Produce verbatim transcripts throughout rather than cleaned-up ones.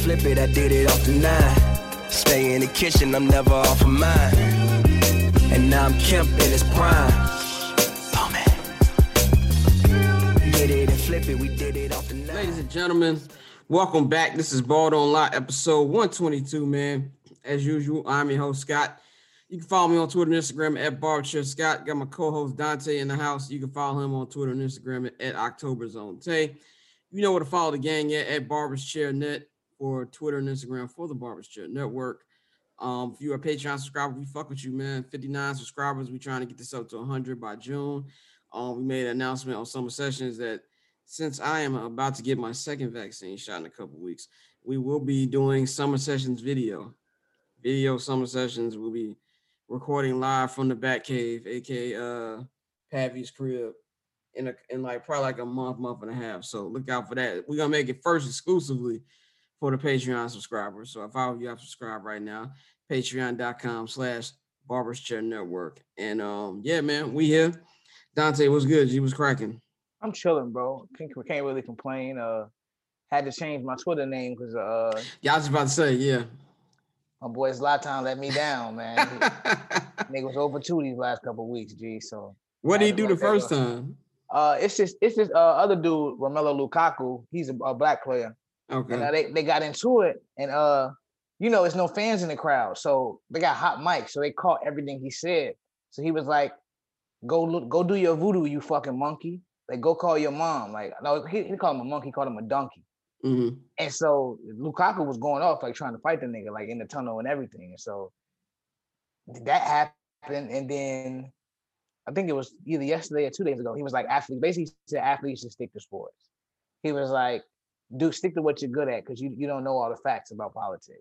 flip it, I did it off the nine. Stay in the kitchen, I'm never off of mine. And now I'm Kemp in his prime. Oh man. Get it and flip it, we did it off the nine. Ladies and gentlemen, welcome back. This is Bald on Lot, episode one twenty-two, man. As usual, I'm your host, Scott. You can follow me on Twitter and Instagram at Barberchair Scott. Got my co-host Dante in the house. You can follow him on Twitter and Instagram at, at October Zone Tay. You know where to follow the gang at, at Barberchair Net for Twitter and Instagram for the Barberchair Network. Um, if you're a Patreon subscriber, we fuck with you, man. fifty-nine subscribers. We're trying to get this up to one hundred by June. Um, we made an announcement on Summer Sessions that since I am about to get my second vaccine shot in a couple weeks, we will be doing Summer Sessions video. Video Summer Sessions. We'll be recording live from the Batcave, aka uh, Pavy's crib, in a in like probably like a month, month and a half. So look out for that. We're gonna make it first exclusively for the Patreon subscribers. So if all of you have subscribed right now, patreon.com slash Barberchair Network. And um, yeah, man, we here. Dante, what's good? G was cracking. I'm chilling, bro. Can't, can't really complain. Uh, had to change my Twitter name because uh, yeah, I was about to say, yeah. My boy Zlatan let me down, man. Nigga was over two these last couple of weeks, G. So what did he do the first time? Uh, it's just it's this uh, other dude, Romelu Lukaku. He's a, a black player. Okay. And uh, they, they got into it, and uh, you know, there's no fans in the crowd, so they got hot mics, so they caught everything he said. So he was like, "Go look, go do your voodoo, you fucking monkey. Like, go call your mom." Like, no, he, he called him a monkey, he called him a donkey. Mm-hmm. And so Lukaku was going off, like trying to fight the nigga, like in the tunnel and everything. And so that happened, and then I think it was either yesterday or two days ago. He was like, "Athletes," basically said athletes should stick to sports. He was like, do stick to what you're good at because you, you don't know all the facts about politics.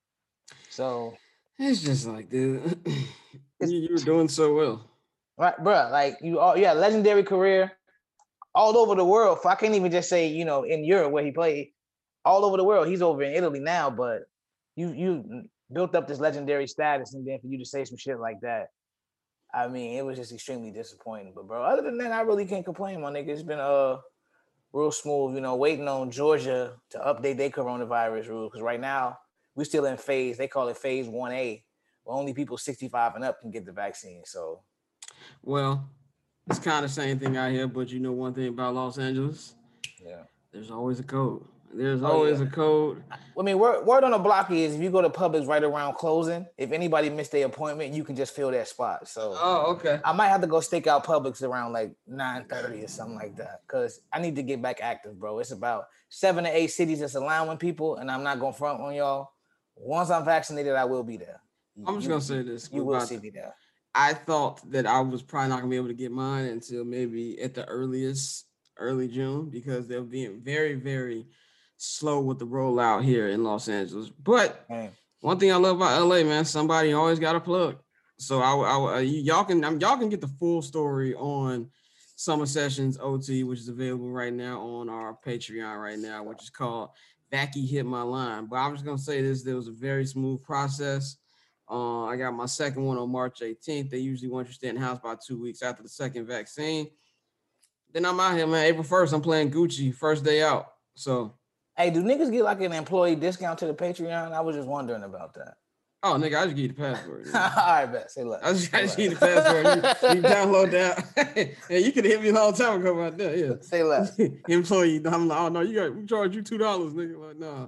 So it's just like, dude, you, you were doing so well. Right, bro. Like you all yeah, legendary career all over the world. I can't even just say, you know, in Europe where he played, all over the world. He's over in Italy now, but you you built up this legendary status, and then for you to say some shit like that, I mean, it was just extremely disappointing. But bro, other than that, I really can't complain, my nigga. It's been uh real smooth, you know, waiting on Georgia to update their coronavirus rules. Because right now, we're still in phase, they call it phase one A, where only people sixty-five and up can get the vaccine. So, well, it's kind of the same thing out here, but you know one thing about Los Angeles? Yeah. There's always a code. There's always oh, yeah. a code. I mean, word, word on the block is if you go to Publix right around closing, if anybody missed their appointment, you can just fill that spot. So oh, okay. I might have to go stake out Publix around like nine thirty or something like that because I need to get back active, bro. It's about seven to eight cities that's allowing people, and I'm not going to front on y'all. Once I'm vaccinated, I will be there. I'm just going to say this. You will see me there. I thought that I was probably not going to be able to get mine until maybe at the earliest, early June, because they're being very, very slow with the rollout here in Los Angeles. But hey. One thing I love about L A, man, somebody always got a plug. So I, I, y'all can y'all can get the full story on Summer Sessions O T, which is available right now on our Patreon right now, which is called Vacky Hit My Line. But I'm just gonna say this: there was a very smooth process. Uh, I got my second one on March eighteenth. They usually want you to stay in the house about two weeks after the second vaccine. Then I'm out here, man. April first, I'm playing Gucci, first day out. So. Hey, do niggas get like an employee discount to the Patreon? I was just wondering about that. Oh, nigga, I just give you the password. All right, bet. Say less. I just, I just give you the password. You, you download that. Yeah, you could hit me a long time ago about that. Yeah. Say less. Employee. I'm like, oh no, you got we charge you two dollars, nigga. Like, no.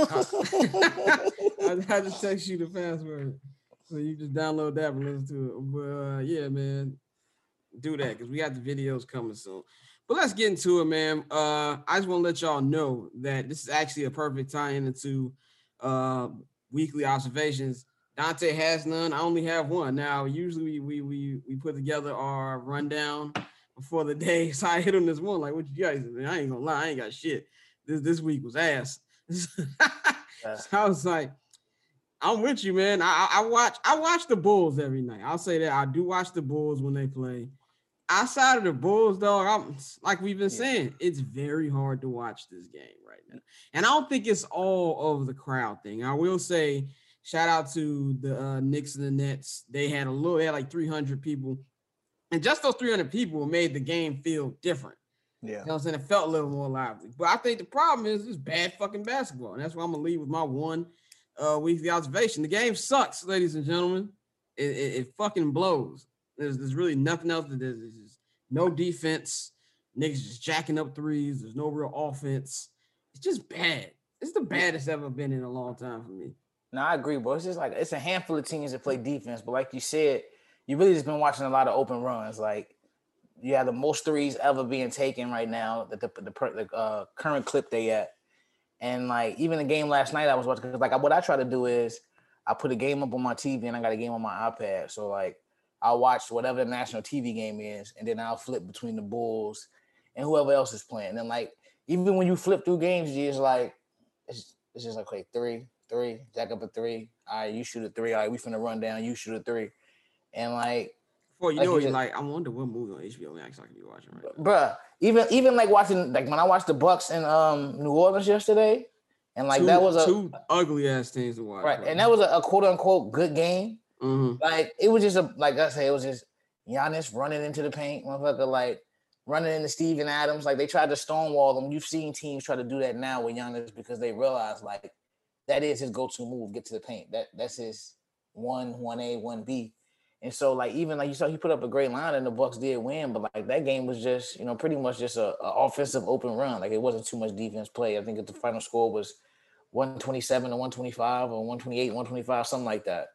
I, I just text you the password, so you just download that and listen to it. But uh, yeah, man, do that because we got the videos coming soon. But let's get into it, man. Uh, I just want to let y'all know that this is actually a perfect tie-in into uh, weekly observations. Dante has none. I only have one. Now, usually we we we put together our rundown before the day. So I hit on this one, like, what you guys, man, I ain't gonna lie, I ain't got shit. This this week was ass. So I was like, I'm with you, man. I, I watch I watch the Bulls every night. I'll say that. I do watch the Bulls when they play. Outside of the Bulls, though, I'm, like we've been saying, it's very hard to watch this game right now. And I don't think it's all of the crowd thing. I will say, shout out to the uh, Knicks and the Nets. They had a little, they had like three hundred people. And just those three hundred people made the game feel different. Yeah. You know what I'm saying? It felt a little more lively. But I think the problem is it's bad fucking basketball. And that's why I'm going to leave with my one uh, weekly observation. The game sucks, ladies and gentlemen. It, it, it fucking blows. There's, there's really nothing else. There's, there's just no defense. Niggas just jacking up threes. There's no real offense. It's just bad. It's the baddest ever been in a long time for me. No, I agree, bro. It's just like it's a handful of teams that play defense, but like you said, you really just been watching a lot of open runs. Like you have the most threes ever being taken right now. The the, the, the uh, current clip they at, and like even the game last night I was watching. Cause like what I try to do is I put a game up on my T V and I got a game on my iPad. So like I'll watch whatever the national T V game is, and then I'll flip between the Bulls and whoever else is playing. And like even when you flip through games, you just like it's it's just like okay three. Three, jack up a three. All right, you shoot a three. All right, we finna run down. You shoot a three, and like, before you like know you it, just, like I wonder what movie on H B O Max I could be watching right now. Bruh, even even like watching like when I watched the Bucks in um New Orleans yesterday, and like two, that was a two ugly ass teams to watch, right, bro. and that was a, a quote unquote good game. Mm-hmm. Like it was just a like I say, it was just Giannis running into the paint, motherfucker, like running into Steven Adams. Like they tried to stonewall them. You've seen teams try to do that now with Giannis because they realize like. That is his go-to move, get to the paint. That that's his one, one A, one B. And so like even like you saw he put up a great line and the Bucks did win, but like that game was just, you know, pretty much just a, a offensive open run. Like it wasn't too much defense play. I think the final score was one twenty-seven to one twenty-five or one twenty-eight, one twenty-five, something like that.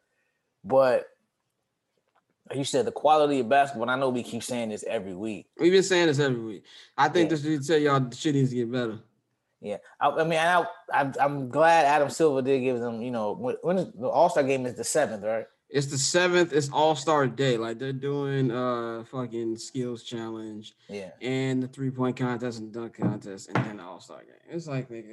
But like you said, the quality of basketball, and I know we keep saying this every week. We've been saying this every week. I think Yeah. this should tell y'all the shit needs to get better. Yeah, I, I mean, I, I, I'm glad Adam Silver did give them, you know, when, when is, the All-Star game is the seventh, right? It's the seventh. It's All-Star Day. Like they're doing uh fucking skills challenge, Yeah, and the three-point contest and dunk contest, and then the All-Star game. It's like nigga,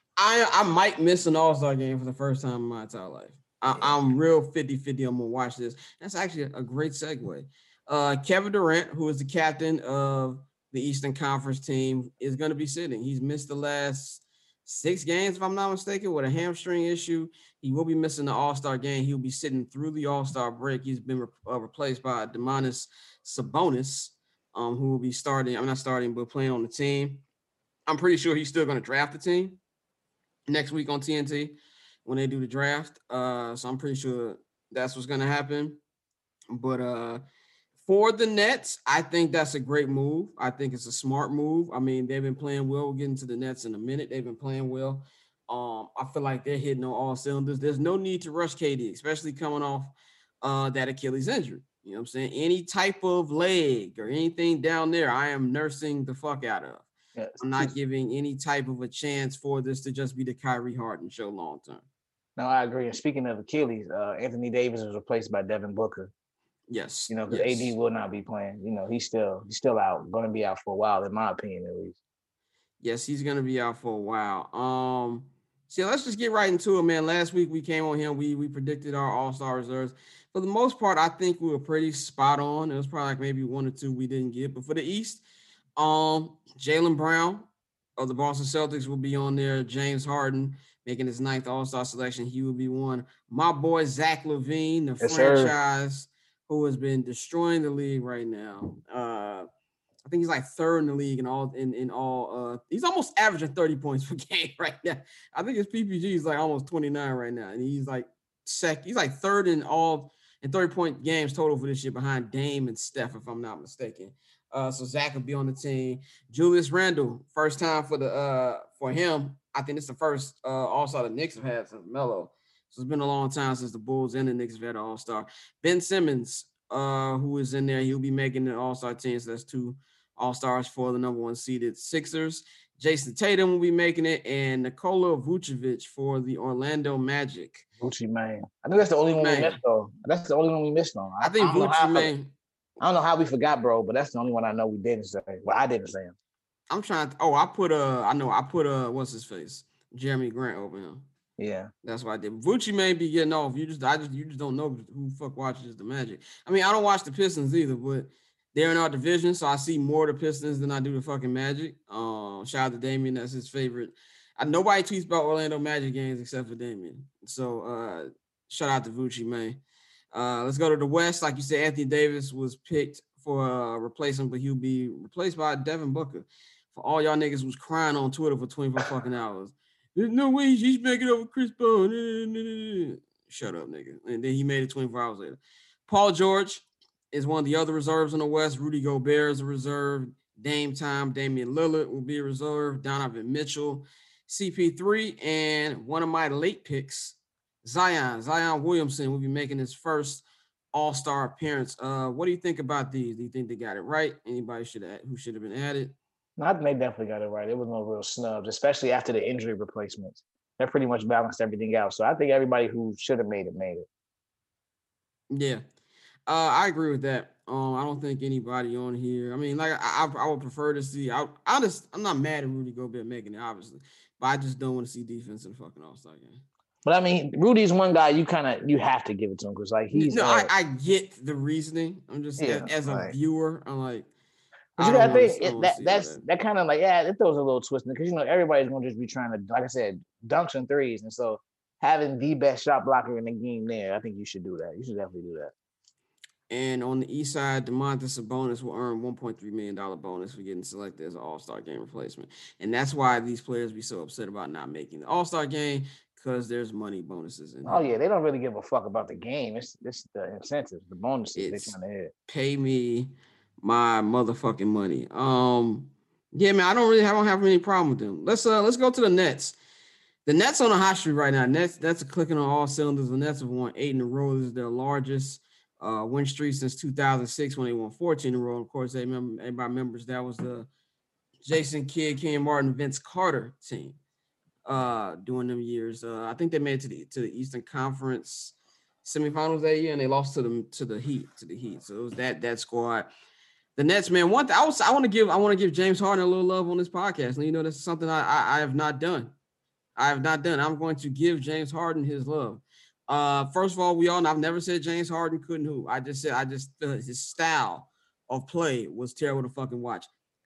I I might miss an All-Star game for the first time in my entire life. I, Yeah. I'm real fifty-fifty. I'm gonna watch this. That's actually a great segue. Uh, Kevin Durant, who is the captain of the Eastern Conference team, is going to be sitting. He's missed the last six games, if I'm not mistaken, with a hamstring issue. He will be missing the All-Star game. He'll be sitting through the All-Star break. He's been re- uh, replaced by Domantas Sabonis, um, who will be starting. I'm not starting, but playing on the team. I'm pretty sure he's still going to draft the team next week on T N T when they do the draft. Uh, so I'm pretty sure that's what's going to happen. But uh, for the Nets, I think that's a great move. I think it's a smart move. I mean, they've been playing well. We'll get into the Nets in a minute. They've been playing well. Um, I feel like they're hitting on all cylinders. There's no need to rush K D, especially coming off uh, that Achilles injury. You know what I'm saying? Any type of leg or anything down there, I am nursing the fuck out of. yeah. I'm not giving any type of a chance for this to just be the Kyrie Harden show long term. No, I agree. And speaking of Achilles, uh, Anthony Davis was replaced by Devin Booker. Yes. You know, because yes. A D will not be playing. You know, he's still he's still out, going to be out for a while, in my opinion, at least. Yes, he's going to be out for a while. Um, see, let's just get right into it, man. Last week we came on here, we we predicted our All-Star reserves. For the most part, I think we were pretty spot on. It was probably like maybe one or two we didn't get. But for the East, um, Jaylen Brown of the Boston Celtics will be on there. James Harden making his ninth All-Star selection. He will be one. My boy Zach LaVine, the Yes, sir. franchise who has been destroying the league right now. Uh, I think he's like third in the league in all in, in all. Uh, he's almost averaging thirty points per game right now. I think his P P G is like almost twenty-nine right now, and he's like sec. He's like third in all in thirty point games total for this year behind Dame and Steph, if I'm not mistaken. Uh, so Zach will be on the team. Julius Randle, first time for the uh for him. I think it's the first uh, All-Star the Knicks have had since Melo. So it's been a long time since the Bulls and the Knicks have had an All-Star. Ben Simmons, uh, who is in there, he'll be making the All-Star team. So that's two All-Stars for the number one seeded Sixers. Jason Tatum will be making it, and Nikola Vucevic for the Orlando Magic. Gucci man, I think that's the only one Man. we missed though. That's the only one we missed on. I think don't know how- Vucevic, man. I don't know how we forgot, bro, but that's the only one I know we didn't say. Well, I didn't say him. I'm trying to. Oh, I put uh, I know I put uh, what's his face, Jeremy Grant over him. Yeah, That's why I did. Vucci may be getting off. You just, I just, you just don't know who fuck watches the Magic. I mean, I don't watch the Pistons either, but they're in our division, so I see more of the Pistons than I do the fucking Magic. Um, shout out to Damian, that's his favorite. I, nobody tweets about Orlando Magic games except for Damian. So uh, shout out to Vucci, man. Uh, let's go to the West. Like you said, Anthony Davis was picked for a replacement, but he'll be replaced by Devin Booker. for all y'all niggas who's crying on Twitter for twenty-four fucking hours. There's no way he's making up with Chris Paul. Shut up, nigga. And then he made it twenty-four hours later. Paul George is one of the other reserves in the West. Rudy Gobert is a reserve. Dame Time, Damian Lillard will be a reserve. Donovan Mitchell, C P three, and one of my late picks, Zion. Zion Williamson will be making his first All-Star appearance. Uh, what do you think about these? Do you think they got it right? Anybody should have who should have been added? No, I think they definitely got it right. It was no real snubs, especially after the injury replacements. That pretty much balanced everything out. So I think everybody who should have made it made it. Yeah, uh, I agree with that. Um, I don't think anybody on here. I mean, like I, I, I would prefer to see. I, I just, I'm not mad at Rudy Gobert making it, obviously, but I just don't want to see defense in the fucking All-Star game. But I mean, Rudy's one guy you kind of you have to give it to him because like he's. No, uh, I, I get the reasoning. I'm just Yeah, as, as a right. viewer, I'm like. But I you don't gotta wanna- think I it, don't that see that's that. that kind of like yeah, it throws a little twist in because you know everybody's gonna just be trying to, like I said, dunks and threes, and so having the best shot blocker in the game there, I think you should do that. You should definitely do that. And on the east side, DeMontis Sabonis will earn one point three million dollars bonus for getting selected as an All-Star game replacement. And that's why these players be so upset about not making the All-Star game because there's money bonuses in Oh there. yeah, they don't really give a fuck about the game. It's it's the incentives, the bonuses It's- they're trying to hit. Pay me my motherfucking money. Um, yeah, man, I don't really I don't have any problem with them. Let's uh let's go to the Nets. The Nets on a hot streak right now. Nets that's clicking on all cylinders. The Nets have won eight in a row. This is their largest uh win streak since two thousand six when they won fourteen in a row. Of course, they remember everybody remembers that was the Jason Kidd, Ken Martin, Vince Carter team uh during them years. Uh, I think they made it to the to the Eastern Conference semifinals that year, and they lost to the to the Heat to the Heat. So it was that that squad. The Nets, man. One thing I was I want to give I want to give James Harden a little love on this podcast. And you know, that's something I, I I have not done. I have not done. I'm going to give James Harden his love. Uh, first of all, we all know I've never said James Harden couldn't hoop. I just said I just uh, his style of play was terrible to fucking watch.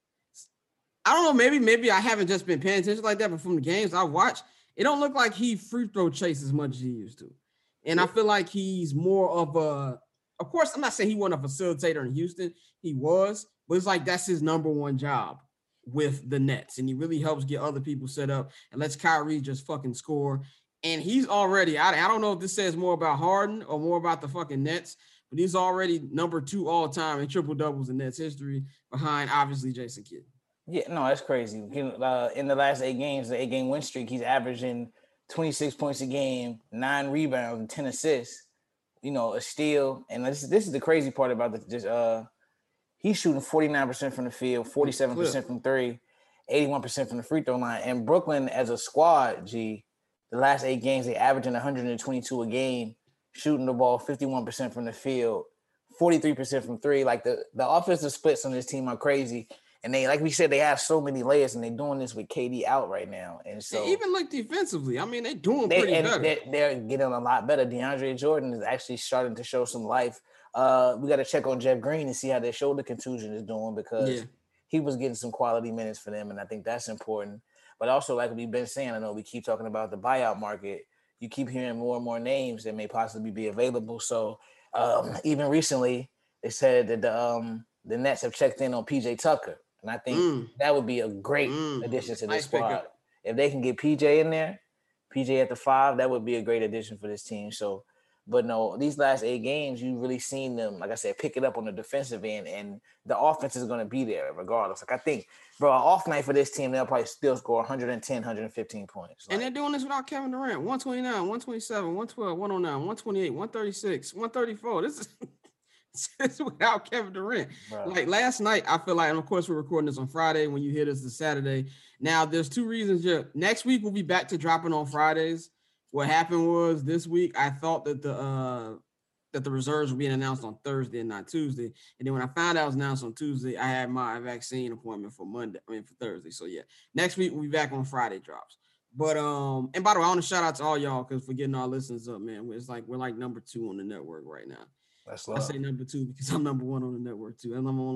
I don't know, maybe maybe I haven't just been paying attention like that, but from the games I watch, it don't look like he free throw chases as much as he used to. And I feel like he's more of a, of course, I'm not saying he wasn't a facilitator in Houston. He was, but it's like that's his number one job with the Nets. And he really helps get other people set up and lets Kyrie just fucking score. And he's already, I, I don't know if this says more about Harden or more about the fucking Nets, but he's already number two all time in triple doubles in Nets history behind obviously Jason Kidd. Yeah, no, that's crazy. Uh, in the last eight games, the eight-game win streak, he's averaging twenty-six points a game, nine rebounds, and ten assists. You know, a steal. And this, this is the crazy part about this. Just uh, he's shooting forty-nine percent from the field, forty-seven percent from three, eighty-one percent from the free throw line. And Brooklyn, as a squad, G, the last eight games, they averaging one hundred twenty-two a game, shooting the ball fifty-one percent from the field, forty-three percent from three. Like the, the offensive splits on this team are crazy. And they, like we said, they have so many layers, and they're doing this with K D out right now. And so And even like defensively, I mean, they're doing they, pretty and better. they're, they're getting a lot better. DeAndre Jordan is actually starting to show some life. Uh, we got to check on Jeff Green and see how their shoulder contusion is doing because Yeah. he was getting some quality minutes for them, and I think that's important. But also, like we've been saying, I know we keep talking about the buyout market. You keep hearing more and more names that may possibly be available. So um, even recently, they said that the um, the Nets have checked in on P J Tucker. And I think Mm. that would be a great Mm. addition to this Nice squad. pickup. If they can get P J in there, P J at the five, that would be a great addition for this team. So, but no, these last eight games, you've really seen them, like I said, pick it up on the defensive end, and the offense is going to be there regardless. Like I think, bro, an off night for this team, they'll probably still score one hundred ten, one hundred fifteen points. And Like, they're doing this without Kevin Durant. one twenty-nine, one twenty-seven, one twelve, one oh nine, one twenty-eight, one thirty-six, one thirty-four. This is this is without Kevin Durant. bro. Like last night, I feel like, and of course we're recording this on Friday. When you hear this, this Saturday. Now, there's two reasons. Yeah, next week we'll be back to dropping on Fridays. What happened was this week I thought that the uh, that the reserves were being announced on Thursday and not Tuesday. And then when I found out it was announced on Tuesday, I had my vaccine appointment for Monday. I mean for Thursday. So yeah, next week we'll be back on Friday drops. But um, and by the way, I want to shout out to all y'all because for getting our listeners up, man. It's like we're like number two on the network right now. That's I love. say number two because I'm number one on the network too. And I'm on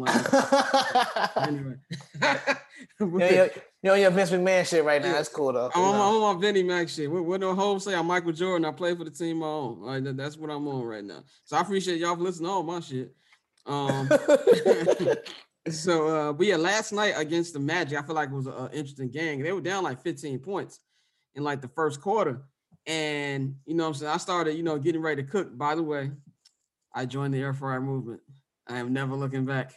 like anyway. you, know, you know your Vince McMahon shit right now. That's cool though. I'm You on, my, know. I'm on my Vinny Mac shit. What, what the whole say? I'm Michael Jordan. I play for the team I own. Like that, that's what I'm on right now. So I appreciate y'all for listening to all my shit. Um, So, uh, but yeah, last night against the Magic, I feel like it was an interesting game. They were down like fifteen points in like the first quarter. And, you know what I'm saying? I started, you know, getting ready to cook. By the way, I joined the air fryer movement. I am never looking back.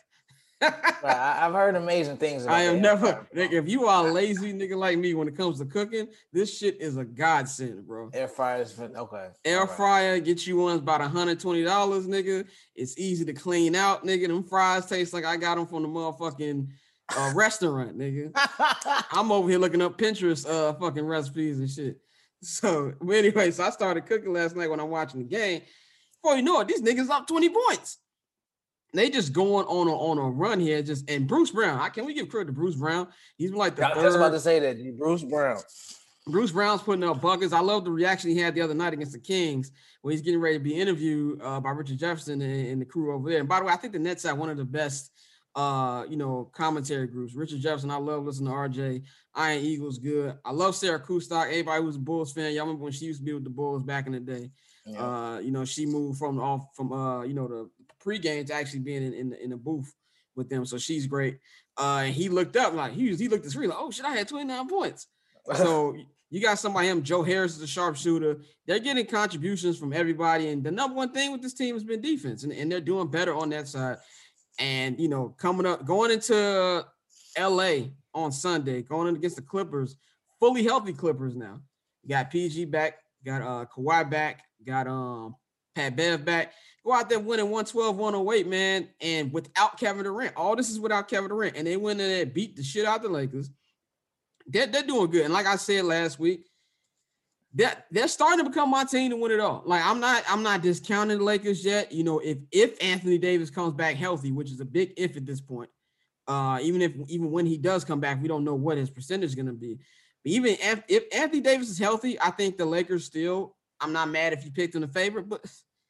I, I've heard amazing things about I am the never, air fryer, nigga, if you are a lazy nigga like me when it comes to cooking, this shit is a godsend, bro. Air fryers, okay. Air right. fryer, get you one about one hundred twenty dollars, nigga. It's easy to clean out, nigga. Them fries taste like I got them from the motherfucking uh, restaurant, nigga. I'm over here looking up Pinterest uh fucking recipes and shit. So, but anyway, so I started cooking last night when I'm watching the game. Before you know it, these niggas up twenty points. They just going on a, on a run here. Just and Bruce Brown. I can we give credit to Bruce Brown? He's been like the I was third. just about to say that Bruce Brown. Bruce Brown's putting up buckets. I love the reaction he had the other night against the Kings, where he's getting ready to be interviewed uh, by Richard Jefferson and, and the crew over there. And by the way, I think the Nets have one of the best, uh, you know, commentary groups. Richard Jefferson, I love listening to R J. Iron Eagles, good. I love Sarah Kustok. Everybody who's a Bulls fan, y'all remember when she used to be with the Bulls back in the day. Yeah. Uh, you know, she moved from off from uh, you know, the pregame to actually being in in the, in the booth with them. So she's great. Uh, and he looked up like he was, he looked at three like, oh shit, I had twenty-nine points. So you got somebody him. Joe Harris is a sharpshooter. They're getting contributions from everybody, and the number one thing with this team has been defense, and, and they're doing better on that side. And you know, coming up, going into L A on Sunday, going in against the Clippers, fully healthy Clippers now. You got P G back, got uh Kawhi back, got um Pat Bev back. Go out there winning one twelve, one oh eight, man, and without Kevin Durant. All this is without Kevin Durant, and they went in there and beat the shit out the Lakers. They're, they're doing good. And like I said last week, they're, they're starting to become my team to win it all. Like, I'm not I'm not discounting the Lakers yet. You know, if if Anthony Davis comes back healthy, which is a big if at this point, uh, even if even when he does come back, we don't know what his percentage is going to be. But even if, if Anthony Davis is healthy, I think the Lakers still, I'm not mad if you picked them the favorite, but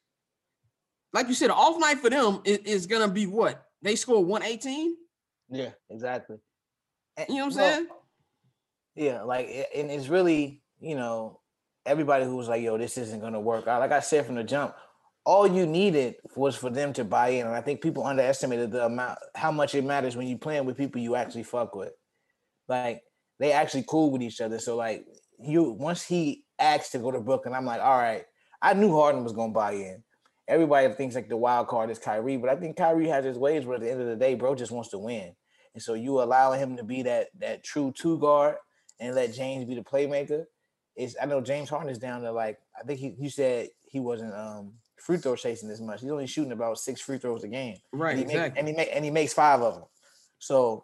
like you said, an off night for them is, is going to be what? They score one eighteen? Yeah, exactly. And, you know what I'm well, saying? Yeah, like, and it's really, you know, everybody who was like, yo, this isn't going to work out. Like I said from the jump, all you needed was for them to buy in. And I think people underestimated the amount, how much it matters when you're playing with people you actually fuck with. Like, they actually cool with each other. So, like, you once he asked to go to Brooklyn, I'm like, all right, I knew Harden was going to buy in. Everybody thinks like the wild card is Kyrie, but I think Kyrie has his ways where at the end of the day, bro just wants to win. And so you allowing him to be that that true two guard and let James be the playmaker. Is I know James Harden is down to like, I think he you said he wasn't um, free throw chasing as much. He's only shooting about six free throws a game. Right, and he exactly. Make, and he make, and he makes five of them. So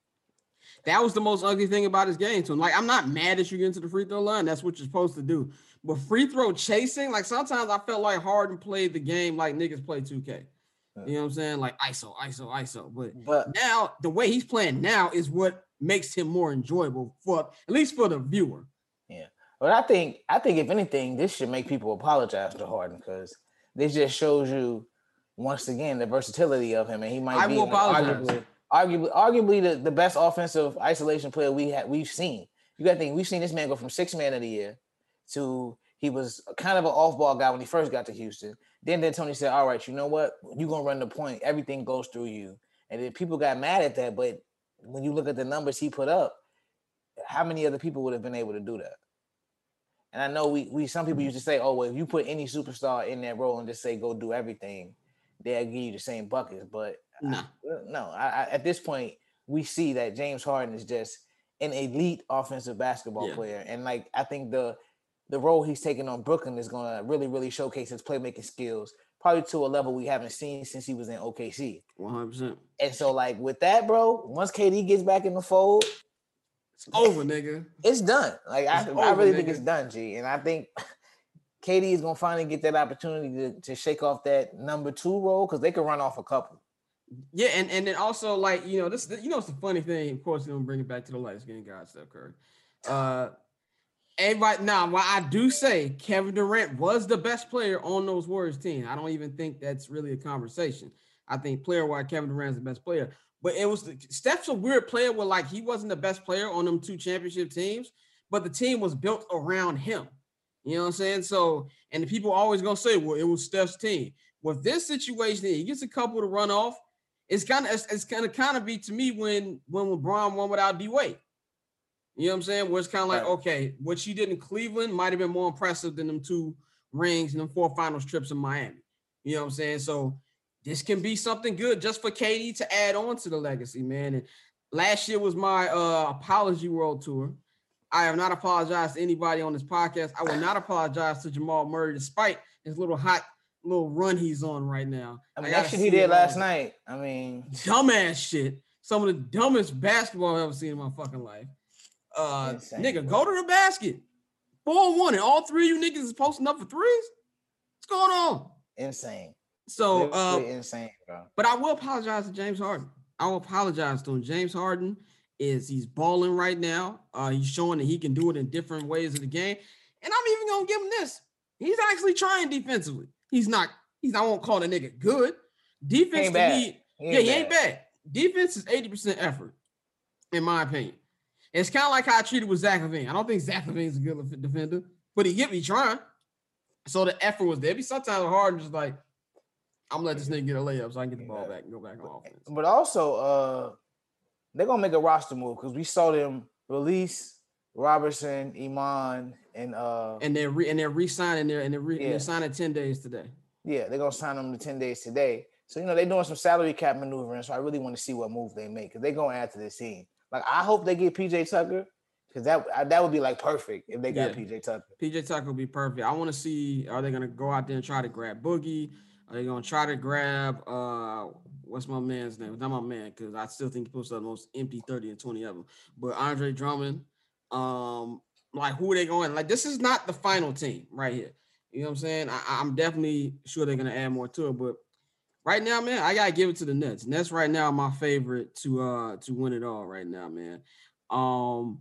that was the most ugly thing about his game to him. Like, I'm not mad that you get into the free throw line. That's what you're supposed to do. But free throw chasing, like sometimes I felt like Harden played the game like niggas play two K. You know what I'm saying? Like I S O, I S O, I S O. But, but now the way he's playing now is what makes him more enjoyable for at least for the viewer. Yeah. But I think I think if anything, this should make people apologize to Harden because this just shows you once again the versatility of him, and he might I be will apologize. arguably arguably arguably the, the best offensive isolation player we have we've seen. You gotta think we've seen this man go from six man of the year to he was kind of an off-ball guy when he first got to Houston. Then then Tony said, all right, you know what? You're going to run the point. Everything goes through you. And then people got mad at that. But when you look at the numbers he put up, how many other people would have been able to do that? And I know we we some people used to say, oh, well, if you put any superstar in that role and just say, go do everything, they'll give you the same buckets. But no, I, no I, I, at this point, we see that James Harden is just an elite offensive basketball yeah. player. And like, I think the the role he's taking on Brooklyn is going to really, really showcase his playmaking skills, probably to a level we haven't seen since he was in O K C. one hundred percent. And so, like, with that, bro, once K D gets back in the fold, it's over, nigga. It's done. Like, I, over, I really nigga. think it's done, G. And I think K D is going to finally get that opportunity to, to shake off that number two role because they can run off a couple. Yeah, and, and then also, like, you know, this, you know, it's the funny thing. Of course, you're going to bring it back to the light skin guy, Steph Curry. Uh, Everybody, now, while I do say Kevin Durant was the best player on those Warriors team, I don't even think that's really a conversation. I think player-wise, Kevin Durant's the best player. But it was the, Steph's a weird player where, like, he wasn't the best player on them two championship teams, but the team was built around him. You know what I'm saying? So, and the people always going to say, well, it was Steph's team. With this situation, he gets a couple to run off, It's kind of it's, it's kind of kind of be to me when when LeBron won without D Wade. You know what I'm saying? Where it's kind of like, Right. okay, what she did in Cleveland might have been more impressive than them two rings and them four finals trips in Miami. You know what I'm saying? So this can be something good just for K D to add on to the legacy, man. And last year was my uh, apology world tour. I have not apologized to anybody on this podcast. I will not apologize to Jamal Murray, despite his little hot little run he's on right now. I mean, I that gotta shit see he did it last all. night. I mean, Dumbass shit. Some of the dumbest basketball I've ever seen in my fucking life. Uh, Insane, nigga, bro. go to the basket. Four and one, and all three of you niggas is posting up for threes. What's going on? insane. So, uh, Literally insane, bro. but I will apologize to James Harden. I will apologize to him. James Harden is he's balling right now. Uh, he's showing that he can do it in different ways of the game. And I'm even gonna give him this. He's actually trying defensively. He's not. He's. I won't call the nigga good. Defense Ain't to bad. me. He Yeah, ain't he ain't bad. bad. Defense is eighty percent effort, in my opinion. It's kind of like how I treated with Zach LaVine. I don't think Zach LaVine's a good defender, but he get me trying. So the effort was there. Be sometimes hard, just like I'm gonna let this nigga get a layup so I can get the ball back and go back on offense. But also, uh, they're gonna make a roster move because we saw them release Robertson, Iman, and uh, And they're re- and they're re-signing there, and they're, re- and Yeah. they're signing ten days today. yeah, they're gonna sign them to ten days today. So you know they're doing some salary cap maneuvering. So I really want to see what move they make because they're gonna add to this team. Like I hope they get P J Tucker because that I- that would be like perfect if they got Yeah. P J Tucker. P J Tucker will be perfect. I want to see, are they going to go out there and try to grab Boogie? Are they going to try to grab, uh, what's my man's name? Not my man, because I still think he puts up the most empty thirty and twenty of them. But Andre Drummond, um, like, who are they going? Like, this is not the final team right here. You know what I'm saying? I, I'm definitely sure they're going to add more to it. But right now, man, I got to give it to the Nets. Nets right now are my favorite to uh to win it all right now, man. Um,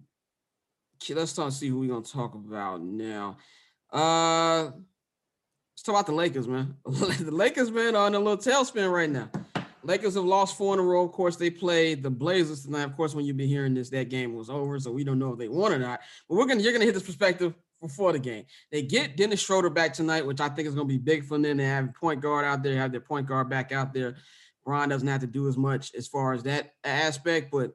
Okay, let's talk see who we're gonna talk about now. Uh let's talk about the Lakers, man. The Lakers, man, are in a little tailspin right now. Lakers have lost four in a row. Of course, they played the Blazers tonight. Of course, when you be hearing this, that game was over, so we don't know if they won or not. But we're gonna you're gonna hit this perspective before the game. They get Dennis Schroeder back tonight, which I think is gonna be big for them. They have a point guard out there, have their point guard back out there. Bron doesn't have to do as much as far as that aspect, but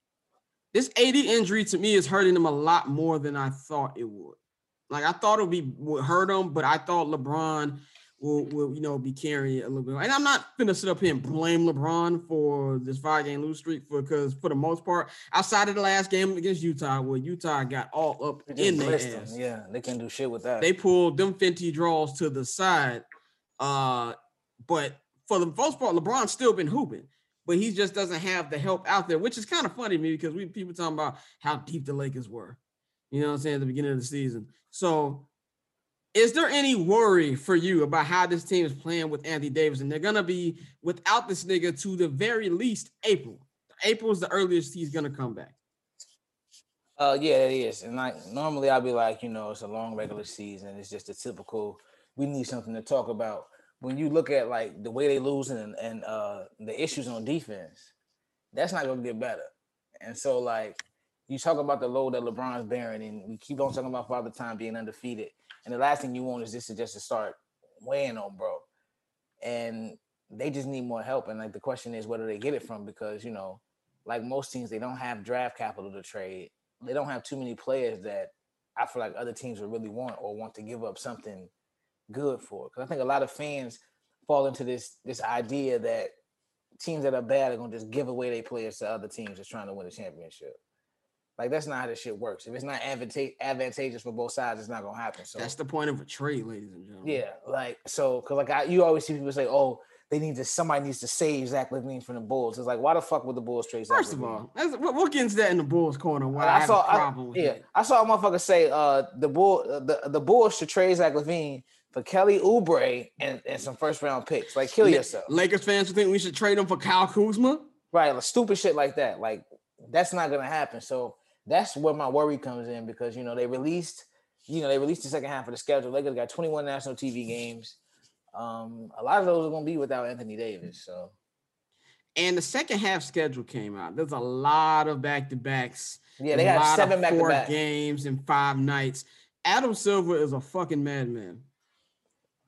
this A D injury to me is hurting them a lot more than I thought it would. Like I thought it would be would hurt them, but I thought LeBron will, will you know be carrying it a little bit. And I'm not gonna sit up here and blame LeBron for this five game lose streak for because for the most part, outside of the last game against Utah, where Utah got all up They just in their blessed ass. them. Yeah, they can do shit with that. They pulled them Fenty draws to the side. Uh, but for the most part, LeBron's still been hooping. But he just doesn't have the help out there, which is kind of funny to me because we people talking about how deep the Lakers were, you know what I'm saying, at the beginning of the season. So is there any worry for you about how this team is playing with Anthony Davis? And they're going to be without this nigga to the very least April. April is the earliest he's going to come back. Uh, yeah, it is. And like normally I'll be like, you know, it's a long regular season. It's just a typical, we need something to talk about. When you look at like the way they losing and, and uh the issues on defense, that's not gonna get better. And so like you talk about the load that LeBron's bearing, and we keep on talking about Father Time being undefeated. And the last thing you want is this to just to start weighing on bro. And they just need more help. And like the question is, where do they get it from? Because you know, like most teams, they don't have draft capital to trade. They don't have too many players that I feel like other teams would really want or want to give up something good for. Because I think a lot of fans fall into this this idea that teams that are bad are gonna just give away their players to other teams that's trying to win a championship. Like that's not how this shit works. If it's not advanta- advantageous for both sides, it's not gonna happen. So That's the point of a trade, ladies and gentlemen. yeah, like so because like I, you always see people say, oh, they need to somebody needs to save Zach LaVine from the Bulls. It's like, why the fuck would the Bulls trade Zach First of LaVine? all, that's, we'll we'll get into that in the Bulls corner. Why I, I have saw, a problem I, with yeah, that. I saw a motherfucker say uh, the bull, uh, the the Bulls should trade Zach LaVine for Kelly Oubre and, and some first round picks. Like, kill La- yourself, Lakers fans who think we should trade him for Kyle Kuzma. right? Like stupid shit like that. Like that's not gonna happen. So that's where my worry comes in because you know they released, you know they released the second half of the schedule. Lakers got twenty-one national T V games. Um, a lot of those are gonna be without Anthony Davis. So. And the second half schedule came out. There's a lot of back-to-backs. Yeah, they a have lot seven of back to four back games in five nights. Adam Silver is a fucking madman.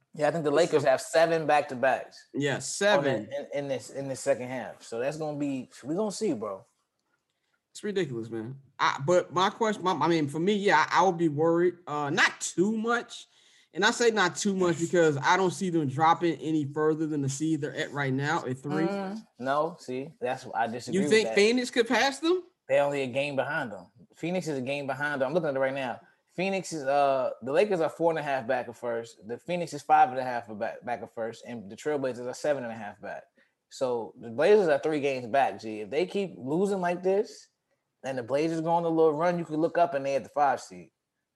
Yeah, I think the Lakers have seven back to backs. Yeah, seven in, in this in the second half. So that's gonna be we're gonna see, bro. It's ridiculous, man. I, but my question, my, I mean, for me, yeah, I, I would be worried. Uh, not too much, and I say not too much because I don't see them dropping any further than the seed they're at right now at three. Mm, no, see, that's I disagree. You think with that. Phoenix could pass them? They're only a game behind them. Phoenix is a game behind them. I'm looking at it right now. Phoenix is uh the Lakers are four and a half back at first. The Phoenix is five and a half back back at first, and the Trailblazers are seven and a half back. So the Blazers are three games back. G, if they keep losing like this, and the Blazers go on a little run, you could look up and they at the five seed.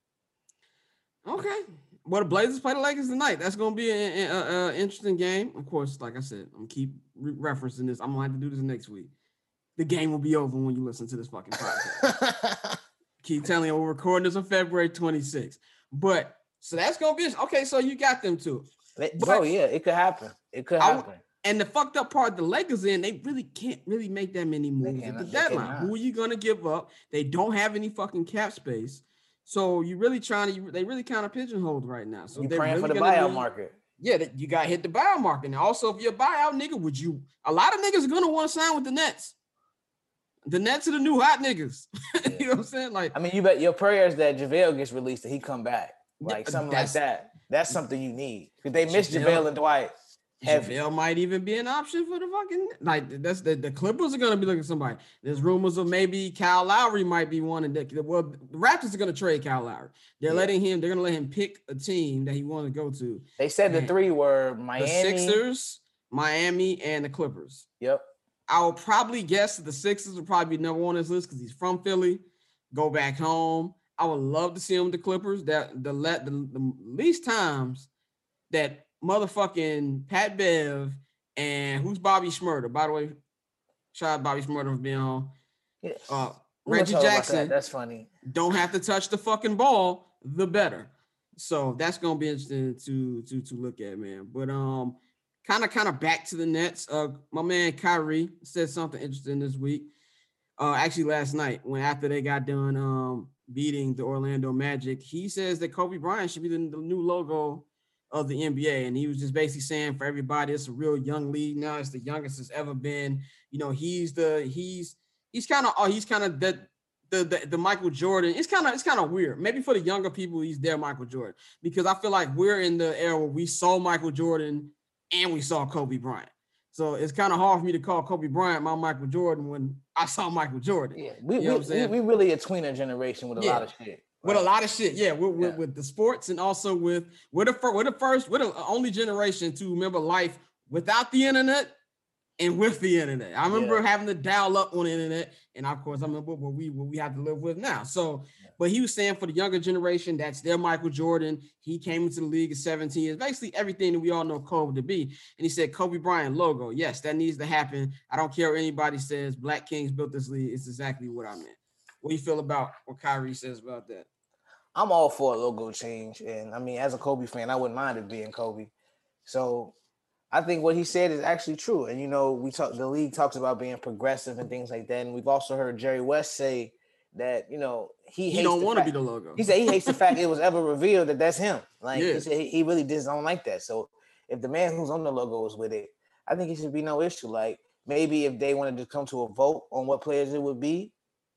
Okay. Well, the Blazers play the Lakers tonight. That's going to be an interesting game. Of course, like I said, I'm keep re- referencing this. I'm going to have to do this next week. The game will be over when you listen to this fucking podcast. Keep telling you, we're recording this on February twenty-sixth. But, so that's going to be, okay, so you got them too. Bro, yeah, it could happen. It could happen. I, and the fucked up part, the Lakers in, they really can't really make that many moves at the deadline. Who are you going to give up? They don't have any fucking cap space. So you really trying to, they really kind of pigeonholed right now. So you they're praying really for the buyout do, market. Yeah, that you got to hit the buyout market. And also, if you're a buyout nigga, would you, a lot of niggas are going to want to sign with the Nets. The Nets are the new hot niggas. Yeah. You know what I'm saying? Like, I mean, you bet your prayers that JaVale gets released, that he come back. Like something like that. That's something you need. Because they missed JaVale and Dwight. JaVale might even be an option for the fucking, like, that's the, the Clippers are going to be looking at somebody. There's rumors of maybe Kyle Lowry might be one. And that, well, the Raptors are going to trade Kyle Lowry. They're yeah. letting him, they're going to let him pick a team that he wants to go to. They said the and three were Miami, the Sixers, Miami, and the Clippers. Yep. I will probably guess that the Sixers will probably be number one on this list because he's from Philly. Go back home. I would love to see him with the Clippers. That the let the, the least times that motherfucking Pat Bev and who's Bobby Shmurda. By the way, shout out Bobby Shmurda for being on. Yeah. Uh, Reggie Jackson. That. That's funny. Don't have to touch the fucking ball, the better. So that's gonna be interesting to to to look at, man. But um. Kind of, kind of back to the Nets. Uh, my man Kyrie said something interesting this week. Uh, actually, last night when after they got done um beating the Orlando Magic, he says that Kobe Bryant should be the, the new logo of the N B A, and he was just basically saying for everybody, it's a real young league now. It's the youngest it's ever been. You know, he's the he's he's kind of oh he's kind of the. The, the the Michael Jordan, it's kind of it's kind of weird. Maybe for the younger people, he's their Michael Jordan because I feel like we're in the era where we saw Michael Jordan and we saw Kobe Bryant. So it's kind of hard for me to call Kobe Bryant my Michael Jordan when I saw Michael Jordan. Yeah, we you know we, we, we really a tweener generation with a yeah. lot of shit. Right? With a lot of shit, yeah. With, yeah. With, with the sports and also with we're the first, we're the first, we're the only generation to remember life without the internet and with the internet. I remember yeah. having to dial up on the internet, and of course I remember what we what we have to live with now. So, yeah. but he was saying for the younger generation, that's their Michael Jordan. He came into the league at seventeen. It's basically everything that we all know Kobe to be. And he said Kobe Bryant logo. Yes, that needs to happen. I don't care what anybody says. Black Kings built this league. It's exactly what I meant. What do you feel about what Kyrie says about that? I'm all for a logo change, and I mean, as a Kobe fan, I wouldn't mind it being Kobe. So. I think what he said is actually true. And, you know, we talk, the league talks about being progressive and things like that. And we've also heard Jerry West say that, you know, he, he don't want to be the logo. He said he hates the fact it was ever revealed that that's him. Like yeah. he said, he, he really just don't like that. So if the man who's on the logo was with it, I think it should be no issue. Like maybe if they wanted to come to a vote on what players it would be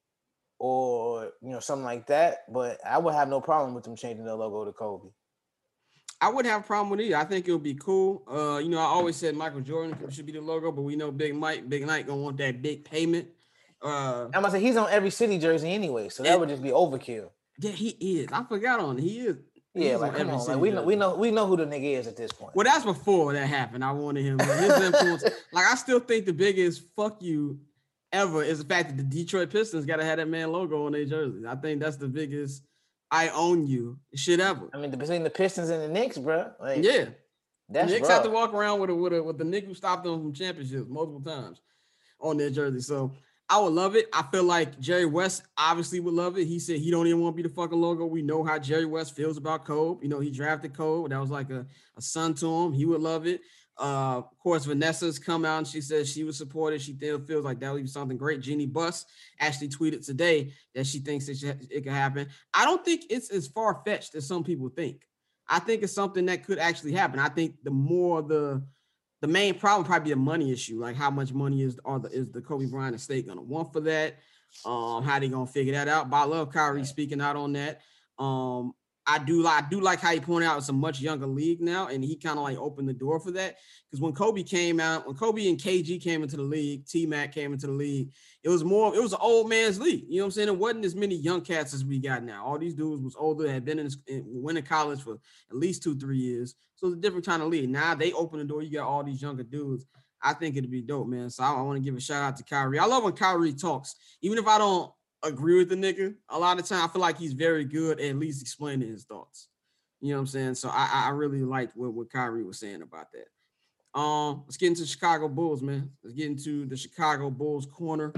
or, you know, something like that. But I would have no problem with them changing the logo to Kobe. I wouldn't have a problem with it. I think it would be cool. Uh, you know, I always said Michael Jordan should be the logo, but we know Big Mike, Big Mike gonna want that big payment. Uh, I'm gonna say he's on every city jersey anyway, so that and, would just be overkill. Yeah, he is. I forgot on he is. Yeah, like come on, like, we know, we know, we know who the nigga is at this point. Well, that's before that happened. I wanted him. Like, his influence. Like I still think the biggest fuck you ever is the fact that the Detroit Pistons got to have that man logo on their jerseys. I think that's the biggest. I own you shit ever. I mean, between the Pistons and the Knicks, bro. Like, yeah, that's the Knicks rough. have to walk around with a with a with the nigga who stopped them from championships multiple times on their jersey. So I would love it. I feel like Jerry West obviously would love it. He said he don't even want to be the fucking logo. We know how Jerry West feels about Kobe. You know, he drafted Kobe. That was like a, a son to him. He would love it. Uh, of course, Vanessa's come out and she says she would support it. She still feels like that would be something great. Jeannie Buss actually tweeted today that she thinks it, should, it could happen. I don't think it's as far-fetched as some people think. I think it's something that could actually happen. I think the more the the main problem probably be a money issue, like how much money is are the is the Kobe Bryant estate gonna want for that? Um, how they gonna figure that out? But I love Kyrie speaking out on that. Um, I do like I do like how he pointed out it's a much younger league now, and he kind of like opened the door for that. Because when Kobe came out, when Kobe and K G came into the league, T-Mac came into the league, it was more, it was an old man's league. You know what I'm saying? It wasn't as many young cats as we got now. All these dudes was older, had been in, in went to college for at least two, three years. So it's a different kind of league. Now they open the door, you got all these younger dudes. I think it'd be dope, man. So I, I want to give a shout out to Kyrie. I love when Kyrie talks, even if I don't agree with the nigga. A lot of time I feel like he's very good at least explaining his thoughts. You know what I'm saying? So I, I really liked what, what Kyrie was saying about that. Um, let's get into Chicago Bulls, man. Let's get into the Chicago Bulls corner.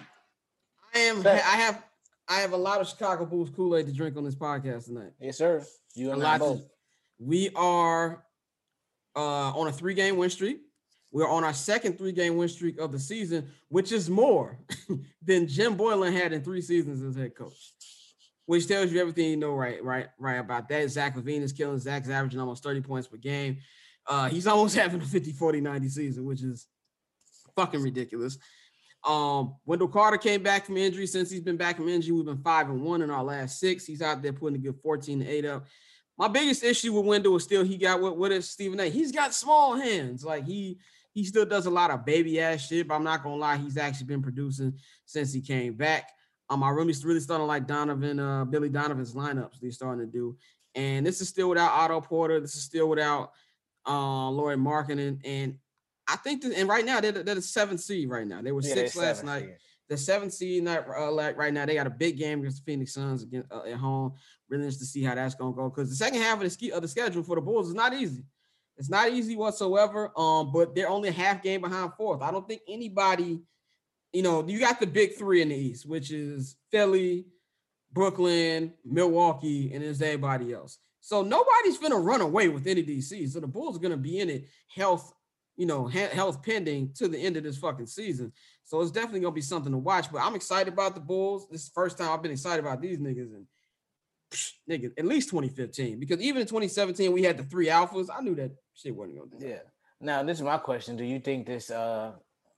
I am I have I have a lot of Chicago Bulls Kool-Aid to drink on this podcast tonight. Yes, sir. You and a I lot both. To, we are uh, on a three-game win streak. We're on our second three-game win streak of the season, which is more than Jim Boylan had in three seasons as head coach, which tells you everything you know right, right, right about that. Zach LaVine is killing. Zach's averaging almost thirty points per game. Uh, he's almost having a fifty, forty, ninety season, which is fucking ridiculous. Um, Wendell Carter came back from injury. Since he's been back from injury, we've been five and one in our last six. He's out there putting a good fourteen and eight up. My biggest issue with Wendell is still he got what what is Stephen A. He's got small hands. Like he he still does a lot of baby ass shit, but I'm not gonna lie, he's actually been producing since he came back. Um, I really really starting to like Donovan, uh, Billy Donovan's lineups they're starting to do. And this is still without Otto Porter. This is still without uh, Lauri Markkanen. And I think that, and right now they're, they're the seventh seed right now. They were yeah, six last night. Seed. The seventh seed night uh, like right now. They got a big game against the Phoenix Suns against, uh, at home. Really interested to see how that's gonna go because the second half of the, ski, of the schedule for the Bulls is not easy. It's not easy whatsoever. Um, but they're only a half game behind fourth. I don't think anybody, you know, you got the big three in the East, which is Philly, Brooklyn, Milwaukee, and there's everybody else. So nobody's gonna run away with any of these seeds. So the Bulls are gonna be in it health, you know, health pending to the end of this fucking season. So it's definitely gonna be something to watch. But I'm excited about the Bulls. This is the first time I've been excited about these niggas and niggas at least twenty fifteen. Because even in twenty seventeen we had the three alphas. I knew that shit wasn't gonna do that. Yeah. Now this is my question. Do you think this? Uh,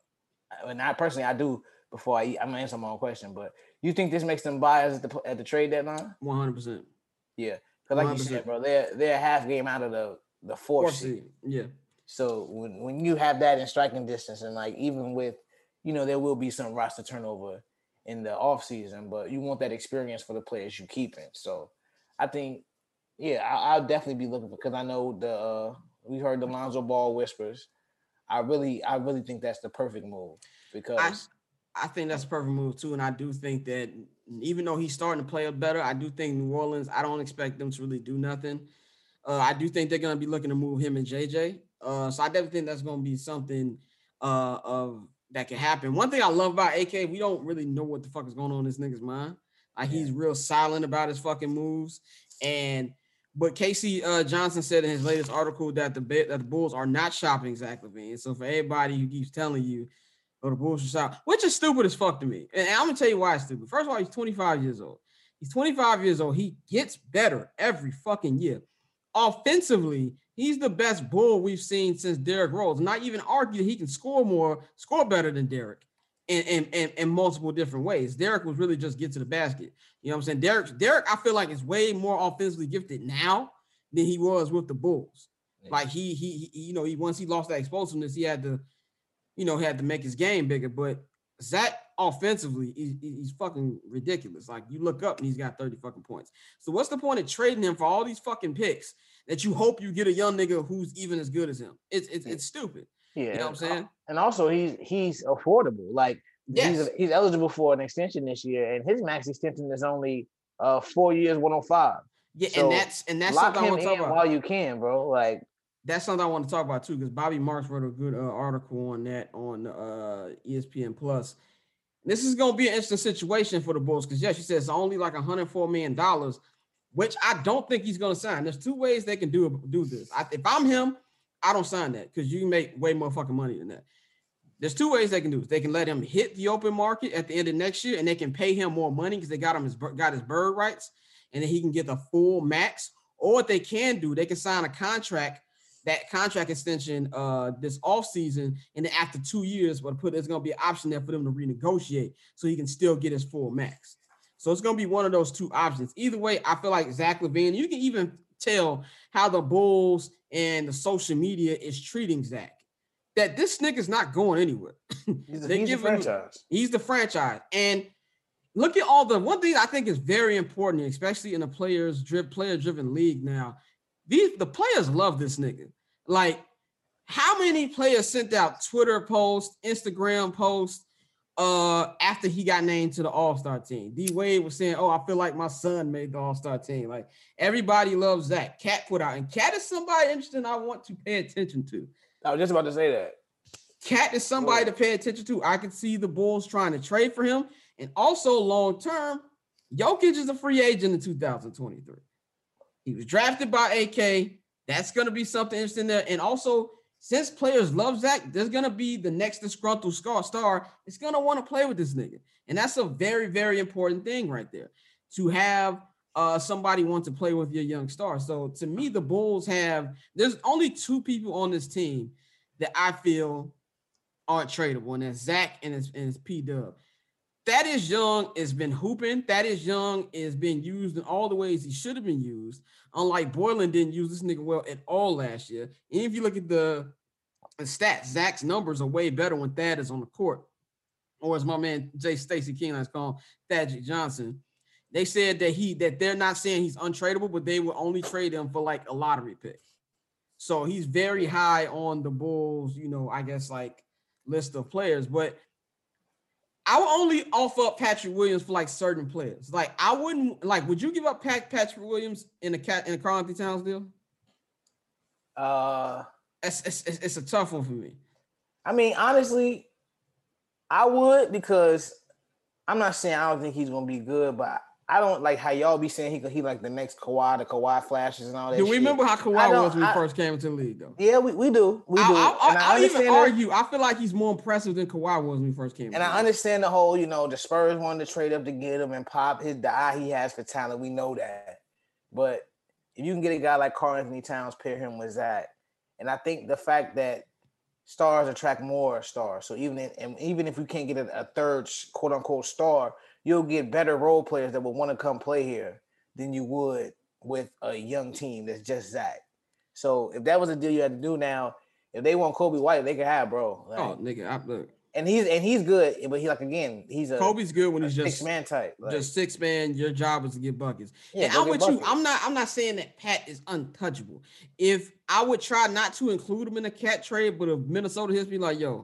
and I personally I do. Before I, I'm gonna answer my own question, but you think this makes them buyers at the at the trade deadline? One hundred percent. Yeah. Because like you said, bro, they're they're a half game out of the the fourth, fourth seed. Yeah. So when, when you have that in striking distance, and like even with, you know, there will be some roster turnover in the off season, but you want that experience for the players you keep in. So I think, yeah, I, I'll definitely be looking for because I know the uh, we heard the Lonzo Ball whispers. I really I really think that's the perfect move because. I- I think that's a perfect move too, and I do think that even though he's starting to play up better, I do think New Orleans. I don't expect them to really do nothing. Uh, I do think they're going to be looking to move him and J J. Uh, so I definitely think that's going to be something uh, of that can happen. One thing I love about A K, we don't really know what the fuck is going on in this nigga's mind. Like he's real silent about his fucking moves. And but Casey uh, Johnson said in his latest article that the that the Bulls are not shopping Zach LaVine. So for everybody who keeps telling you. Or the Bulls should shop, which is stupid as fuck to me. And I'm gonna tell you why it's stupid. First of all, he's twenty-five years old. He's twenty-five years old. He gets better every fucking year. Offensively, he's the best Bull we've seen since Derrick Rose. Not even argue he can score more, score better than Derrick in, in, in, in multiple different ways. Derrick was really just get to the basket. You know what I'm saying? Derrick, Derrick, I feel like is way more offensively gifted now than he was with the Bulls. Yeah. Like he, he, he, you know, he once he lost that explosiveness, he had to. You know, had to make his game bigger, but Zach offensively, he, he's fucking ridiculous. Like you look up and he's got thirty fucking points. So what's the point of trading him for all these fucking picks that you hope you get a young nigga who's even as good as him? It's it's, it's stupid. Yeah, you know what I'm saying? And also he's he's affordable. Like yes. he's he's eligible for an extension this year, and his max extension is only uh four years, one oh five. Yeah, so and that's and that's lock something him I want to talk in about while you can, bro. Like. That's something I want to talk about too, because Bobby Marks wrote a good uh, article on that on uh, E S P N Plus. This is going to be an interesting situation for the Bulls because, yeah, she says it's only like one hundred four million dollars, which I don't think he's going to sign. There's two ways they can do do this. I, if I'm him, I don't sign that because you can make way more fucking money than that. There's two ways they can do it. They can let him hit the open market at the end of next year, and they can pay him more money because they got him his got his bird rights, and then he can get the full max. Or what they can do, they can sign a contract, that contract extension uh, this offseason, and then after two years, but put there's going to be an option there for them to renegotiate so he can still get his full max. So it's going to be one of those two options. Either way, I feel like Zach LaVine, you can even tell how the Bulls and the social media is treating Zach. That this nigga's not going anywhere. He's, the, he's the franchise. Him, he's the franchise. And look at all the one thing I think is very important, especially in a players player driven league now. These the players love this nigga. Like, how many players sent out Twitter posts, Instagram posts uh, after he got named to the All-Star team? D Wade was saying, "Oh, I feel like my son made the All-Star team." Like, everybody loves Zach. Cat put out, and Cat is somebody interesting I want to pay attention to. I was just about to say that. Cat is somebody to pay attention to. I can see the Bulls trying to trade for him. And also long term, Jokic is a free agent in two thousand twenty-three. He was drafted by A K. That's going to be something interesting there. And also, since players love Zach, there's going to be the next disgruntled star. It's going to want to play with this nigga. And that's a very, very important thing right there, to have uh, somebody want to play with your young star. So to me, the Bulls have, there's only two people on this team that I feel aren't tradable, and that's Zach and it's, and it's P-Dub. Thaddeus Young has been hooping. Thaddeus Young is being used in all the ways he should have been used. Unlike Boylen didn't use this nigga well at all last year. And if you look at the, the stats, Zach's numbers are way better when Thad is on the court. Or as my man Jay Stacey King has called Thaddeus Johnson. They said that he that they're not saying he's untradeable, but they will only trade him for like a lottery pick. So he's very high on the Bulls, you know, I guess like list of players. But I would only offer up Patrick Williams for like certain players. Like I wouldn't like. Would you give up Pat, Patrick Williams in a cat in a Karl-Anthony Towns deal? Uh, it's, it's it's a tough one for me. I mean, honestly, I would, because I'm not saying I don't think he's gonna be good, but I don't like how y'all be saying he he like the next Kawhi, the Kawhi flashes and all that. Do we shit. remember how Kawhi was when he I, first came into the league, though? Yeah, we, we do. We do. I, I, I, I even that. argue. I feel like he's more impressive than Kawhi was when he first came. And I understand the whole, you know, the Spurs wanted to trade up to get him and Pop his the eye he has for talent. We know that, but if you can get a guy like Karl-Anthony Towns, pair him with Zach, and I think the fact that stars attract more stars. So even in, and even if you can't get a, a third quote unquote star, you'll get better role players that will want to come play here than you would with a young team that's just Zach. So if that was a deal you had to do now, if they want Kobe White, they can have, bro. Like, oh, nigga, I, look. And he's and he's good, but he like again, he's a Kobe's good when he's just six man type, like, just six man. Your job is to get buckets. Yeah, and I'm with buckets. you. I'm not. I'm not saying that Pat is untouchable. If I would try not to include him in a cat trade, but if Minnesota hits me like, yo,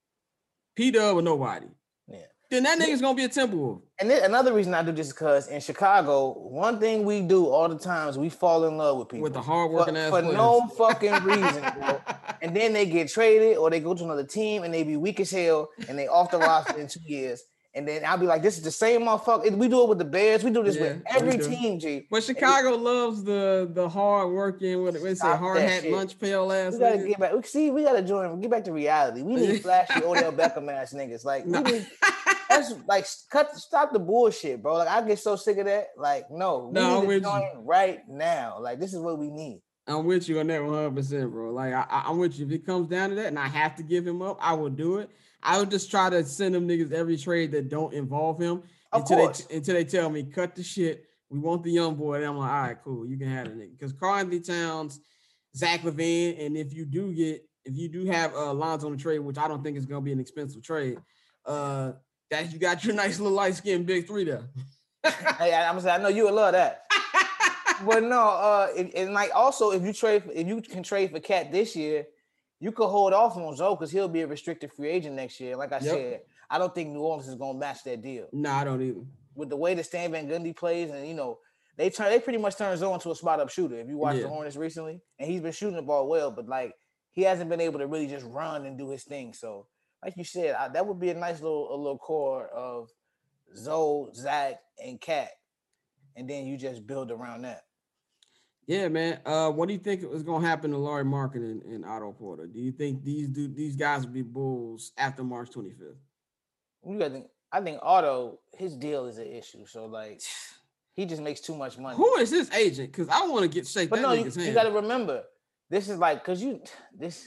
P Dub or nobody, yeah, then that nigga's gonna be a Timberwolf. And then another reason I do this is because in Chicago, one thing we do all the time is we fall in love with people with the hardworking for, ass for players. no fucking reason, bro. And then they get traded or they go to another team and they be weak as hell and they off the roster in two years. And then I'll be like, this is the same motherfucker. We do it with the Bears. We do this yeah, with every team, G. But Chicago and loves the the hard working, what they say, hard hat, shit. Lunch pail ass. We gotta nigga. get back. See, we gotta join. Get back to reality. We need flashy Odell Beckham ass niggas. Like, we need, that's like cut. Stop the bullshit, bro. Like, I get so sick of that. Like, no, we no, need to join right now. Like, this is what we need. I'm with you on that one hundred percent, bro. Like, I, I'm with you. If it comes down to that and I have to give him up, I will do it. I would just try to send them niggas every trade that don't involve him of until course. they until they tell me, cut the shit. We want the young boy. And I'm like, all right, cool. You can have it, nigga. Because Karl-Anthony Towns, Zach LaVine, and if you do get, if you do have uh, Lonzo on the trade, which I don't think is going to be an expensive trade, uh, that you got your nice little light-skinned big three there. Hey, I'm saying, I know you would love that. But no, uh, and, and like also if you trade, if you can trade for Cat this year, you could hold off on Zoe because he'll be a restricted free agent next year. Like I yep. said, I don't think New Orleans is gonna match that deal. No, nah, I don't either. With the way that Stan Van Gundy plays, and you know, they turn they pretty much turn Zoe into a spot up shooter. If you watch yeah. the Hornets recently, and he's been shooting the ball well, but like he hasn't been able to really just run and do his thing. So, like you said, I, that would be a nice little a little core of Zoe, Zach, and Cat, and then you just build around that. Yeah, man. Uh, what do you think is going to happen to Lauri Markkanen and, and Otto Porter? Do you think these do these guys will be Bulls after March twenty-fifth? You got think I think Otto, his deal is an issue. So like, He just makes too much money. Who is his agent? Because I want to get shake But that no, you, nigga's hand. you got to remember, this is like because you this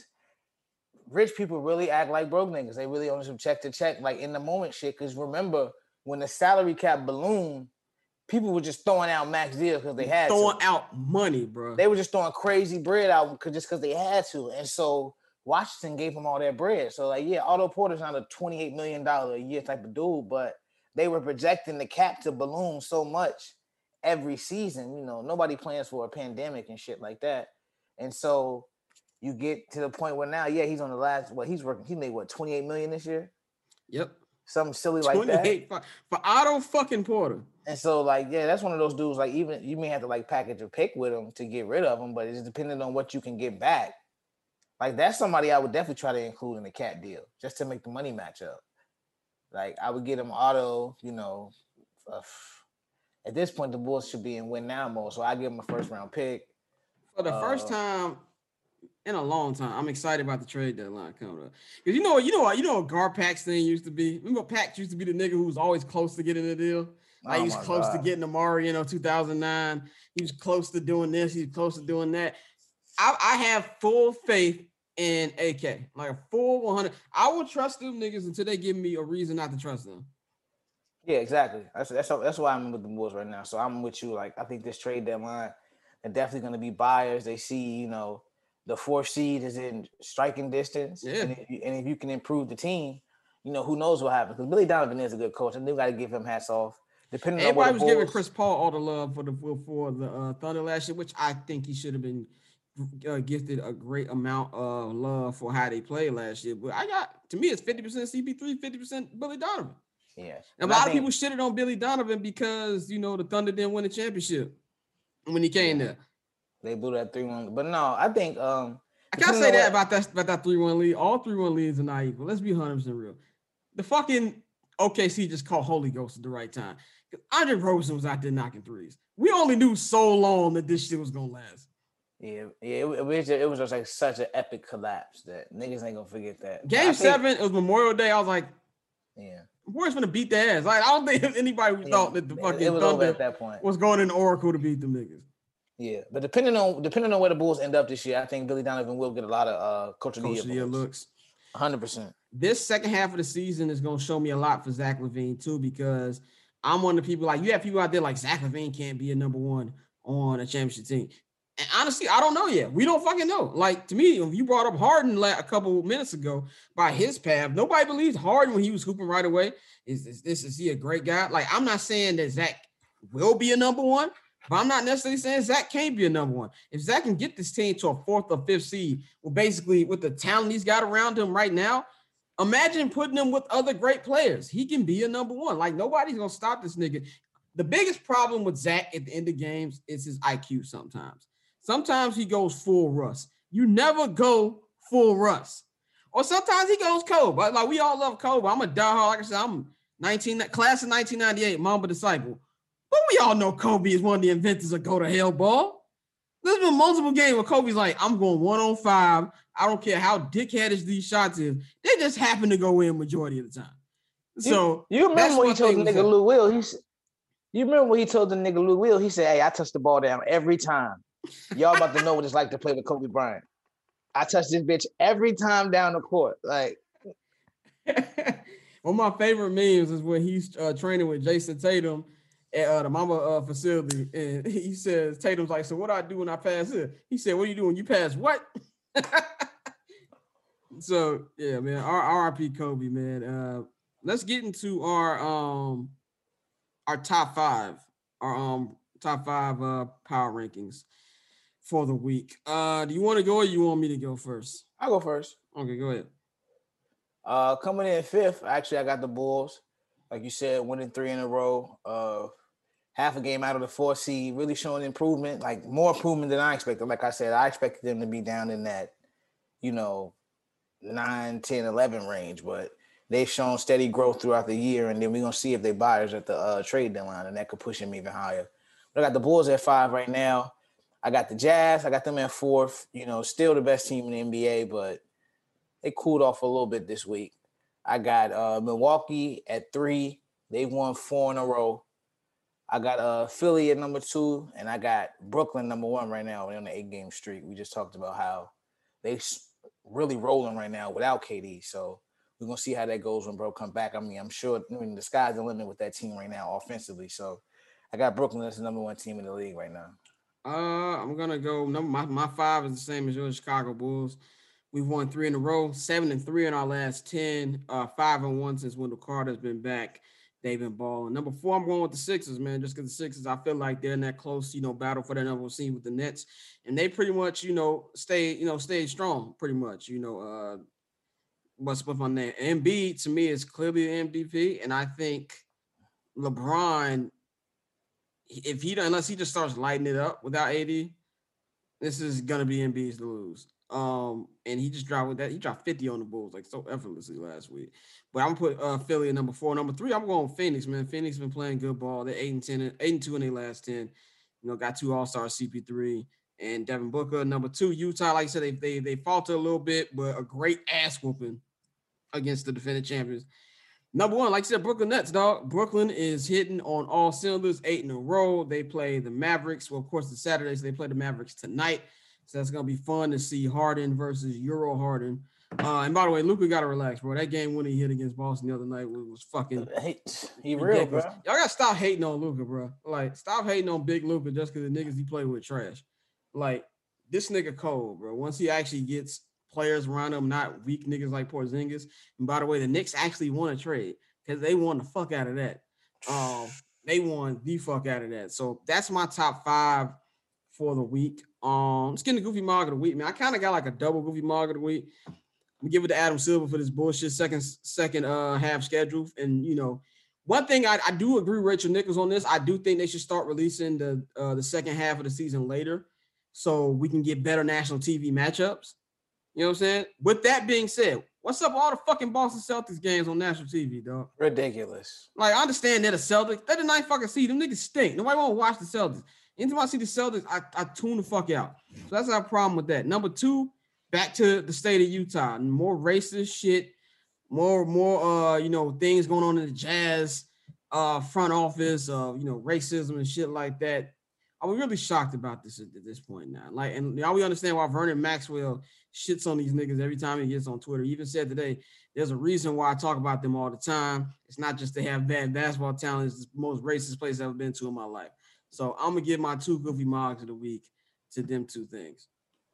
rich people really act like broke niggas. They really on some check to check, like in the moment shit. Because remember when the salary cap ballooned, people were just throwing out max deals because they had throwing to. out money, bro. They were just throwing crazy bread out cause, just because they had to, and so Washington gave them all their bread. So like, yeah, Otto Porter's not a twenty-eight million dollars a year type of dude, but they were projecting the cap to balloon so much every season. You know, nobody plans for a pandemic and shit like that. And so you get to the point where now, yeah, he's on the last, what he's working, he made what, twenty-eight million this year? Yep. Something silly like that. For, for Otto fucking Porter. And so like, yeah, that's one of those dudes, like even you may have to like package a pick with him to get rid of him, but it's depending on what you can get back. Like that's somebody I would definitely try to include in the cat deal just to make the money match up. Like I would get him Otto, you know, uh, at this point, the Bulls should be in win now mode. So I give him a first round pick. For the uh, first time in a long time, I'm excited about the trade deadline coming up. Because you know, you know what, you know what Garpax thing used to be? Remember Pax used to be the nigga who was always close to getting a deal? Like oh he was close God. to getting Amari, you know, two thousand nine. He was close to doing this, he was close to doing that. I, I have full faith in A K. Like a full one hundred. I will trust them niggas until they give me a reason not to trust them. Yeah, exactly. That's that's that's why I'm with the Bulls right now. So I'm with you. Like I think this trade deadline, they're definitely going to be buyers. They see, you know, the fourth seed is in striking distance, yeah. and, if you, and if you can improve the team, you know, who knows what happens? Because Billy Donovan is a good coach, and they got to give him hats off. Depending Everybody on was Bulls, giving Chris Paul all the love for the for the uh, Thunder last year, which I think he should have been uh, gifted a great amount of love for how they played last year. But I got to me, it's fifty percent C P three, fifty percent Billy Donovan. Yeah, and a lot think, of people shitted on Billy Donovan because you know the Thunder didn't win the championship when he came yeah, there. They blew that three one, but no, I think um, I can't say that what, about that about that three one lead. All three one leads are not equal. Let's be one hundred percent real. The fucking O K C just called Holy Ghost at the right time. Because Andre Rosen was out there knocking threes. We only knew so long that this shit was gonna last. Yeah, yeah, it, it, was, it was just like such an epic collapse that niggas ain't gonna forget that. Game seven, think, it was Memorial Day. I was like, yeah. Warriors gonna beat their ass. Like I don't think anybody yeah, thought that the fucking it was Thunder over at that point. was going in Oracle to beat them niggas. Yeah, but depending on depending on where the Bulls end up this year, I think Billy Donovan will get a lot of uh, coach of the year, year looks. one hundred percent. This second half of the season is gonna show me a lot for Zach LaVine too, because I'm one of the people like you have people out there like Zach LaVine can't be a number one on a championship team. And honestly, I don't know yet. We don't fucking know. Like, to me, if you brought up Harden a couple minutes ago by his path, nobody believed Harden when he was hooping right away. Is, is this is he a great guy? Like, I'm not saying that Zach will be a number one, but I'm not necessarily saying Zach can't be a number one. If Zach can get this team to a fourth or fifth seed, well, basically with the talent he's got around him right now, imagine putting him with other great players. He can be a number one. Like, nobody's going to stop this nigga. The biggest problem with Zach at the end of games is his I Q sometimes. Sometimes he goes full Russ. You never go full Russ. Or sometimes he goes Kobe. Like, we all love Kobe. I'm a diehard. Like I said, I'm nineteen class of nineteen ninety-eight, Mamba disciple. But we all know Kobe is one of the inventors of go to hell ball. There's been multiple games where Kobe's like, I'm going one on five. I don't care how dickheadish these shots is. They just happen to go in majority of the time. So you, you remember when he told the nigga Lou Will, he said, you remember when he told the nigga Lou Will, he said, hey, I touch the ball down every time. Y'all about to know what it's like to play with Kobe Bryant. I touch this bitch every time down the court. Like, one of my favorite memes is when he's uh, training with Jason Tatum at uh, the Mamba uh, facility, and he says, Tatum's like, so what do I do when I pass it? He said, what do you do when you pass what? So, yeah, man, R I P Kobe, man. Uh, let's get into our um our top five, our um top five uh power rankings for the week. Uh, do you want to go or you want me to go first? I'll go first. Okay, go ahead. Uh, coming in fifth, actually, I got the Bulls. Like you said, winning three in a row. Uh, half a game out of the fourth seed, really showing improvement, like more improvement than I expected. Like I said, I expected them to be down in that, you know, nine, ten, eleven range, but they've shown steady growth throughout the year, and then we're going to see if they buyers at the uh, trade deadline, and that could push them even higher. But I got the Bulls at five right now. I got the Jazz. I got them at fourth. You know, still the best team in the N B A, but they cooled off a little bit this week. I got uh, Milwaukee at three. They won four in a row. I got uh Philly at number two, and I got Brooklyn number one right now. We're on the eight game streak. We just talked about how they really rolling right now without K D. So we're gonna see how that goes when bro come back. I mean, I'm sure I mean the sky's the limit with that team right now offensively. So I got Brooklyn as the number one team in the league right now. Uh, I'm gonna go. Number my, my five is the same as your Chicago Bulls. We've won three in a row, seven and three in our last ten. Uh, five and one since Wendell Carter's been back. They've been balling. Number four, I'm going with the Sixers, man, just because the Sixers, I feel like they're in that close, you know, battle for that number one seed with the Nets, and they pretty much, you know, stay, you know, stay strong, pretty much, you know. Uh, what's with my name? Embiid to me is clearly an M V P, and I think LeBron, if he unless he just starts lighting it up without A D, this is gonna be Embiid's to lose. Um, and he just dropped with that. He dropped fifty on the Bulls like so effortlessly last week. But I'm gonna put uh, Philly at number four. Number three, I'm going Phoenix, man. Phoenix been playing good ball. They're eight and ten, eight and two in their last ten. You know, got two All-Stars, C P three and Devin Booker. Number two, Utah. Like I said, they they they faltered a little bit, but a great ass whooping against the defending champions. Number one, like I said, Brooklyn Nets, dog. Brooklyn is hitting on all cylinders, eight in a row. They play the Mavericks. Well, of course, the Saturdays they play the Mavericks tonight. So that's gonna be fun to see Harden versus Euro Harden. Uh, and by the way, Luka gotta relax, bro. That game when he hit against Boston the other night was, was fucking. He, he real, bro. Y'all gotta stop hating on Luka, bro. Like, stop hating on Big Luka just because the niggas he play with trash. Like, this nigga cold, bro. Once he actually gets players around him, not weak niggas like Porzingis. And by the way, the Knicks actually won a trade because they won the fuck out of that. Um, they won the fuck out of that. So that's my top five for the week. Um, let's get the Goofy Mog of the week, man. I kind of got like a double Goofy Mog of the week. We give it to Adam Silver for this bullshit second second uh half schedule. And you know, one thing I, I do agree with Rachel Nichols on this. I do think they should start releasing the uh, the second half of the season later, so we can get better national T V matchups. You know what I'm saying? With that being said, what's up with all the fucking Boston Celtics games on national T V, dog? Ridiculous. Like, I understand they're the Celtics. They're the ninth fucking seed. Them niggas stink. Nobody want to watch the Celtics. Anytime I see the Celtics, I, I tune the fuck out. So that's our problem with that. Number two, back to the state of Utah. More racist shit, more, more uh, you know, things going on in the Jazz uh front office of, you know, racism and shit like that. I'm really shocked about this at this point now. Like, and now we understand why Vernon Maxwell shits on these niggas every time he gets on Twitter. He even said today, there's a reason why I talk about them all the time. It's not just they have bad basketball talent. It's the most racist place I've ever been to in my life. So I'm going to give my two Goofy Mogs of the week to them two things.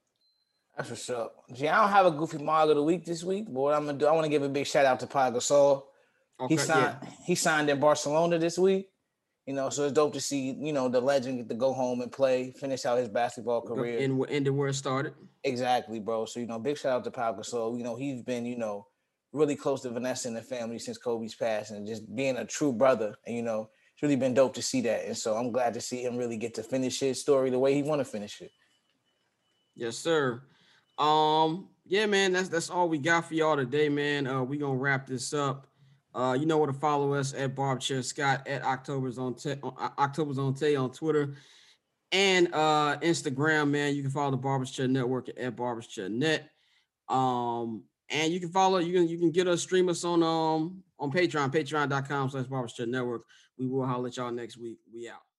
That's what's up. Gee, I don't have a Goofy Mog of the week this week, but what I'm going to do, I want to give a big shout out to Pau Gasol. Okay, he signed, yeah. he signed in Barcelona this week. You know, so it's dope to see, you know, the legend get to go home and play, finish out his basketball career. And end where it started. Exactly, bro. So, you know, big shout out to Pau Gasol. You know, he's been, you know, really close to Vanessa and the family since Kobe's passed, and just being a true brother. And, you know, it's really been dope to see that. And so I'm glad to see him really get to finish his story the way he want to finish it. Yes, sir. Um, yeah, man, that's that's all we got for y'all today, man. Uh, we gonna wrap this up. Uh, you know where to follow us at Barbchair Scott, at October's on Te- October's on Tay on Twitter and uh, Instagram, man. You can follow the Barbchair Network at Barbchair Net. Um, and you can follow, you can you can get us, stream us on um on Patreon, patreon.com slash Barbchair Network. We will holler at y'all next week. We out.